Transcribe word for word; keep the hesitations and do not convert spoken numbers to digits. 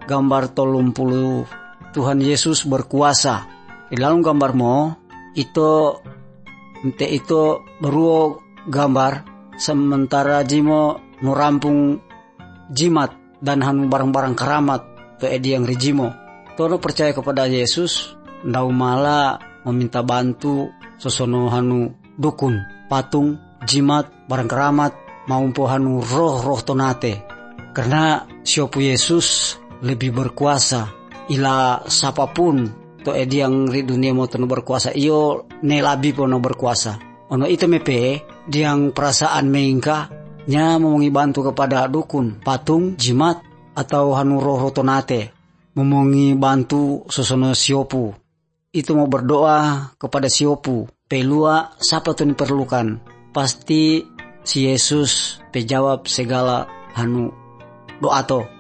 gambar tolong puluh Tuhan Yesus berkuasa. Di dalam gambar mo itu ente itu baru gambar sementara jimo nurampung jimat dan hanu barang-barang keramat pe yang rijimo. Tono percaya kepada Yesus, ndau mala meminta bantu sosono hanu dukun, patung, jimat, barang keramat, maumpo hanu roh-roh tonate. Karena siopu Yesus lebih berkuasa. Ila sapapun to edi yang ri dunia mo tono berkuasa iyo ne labi po no berkuasa. Ono itu mepe diang perasaan meingka nya memongi bantu kepada dukun, patung, jimat atau hanu roh-roh tonate. Memongi bantu sosono siopu. Itu mau berdoa kepada siopu. Pelua siapa tuh diperlukan. Pasti si Yesus pejawab segala hanu doa to.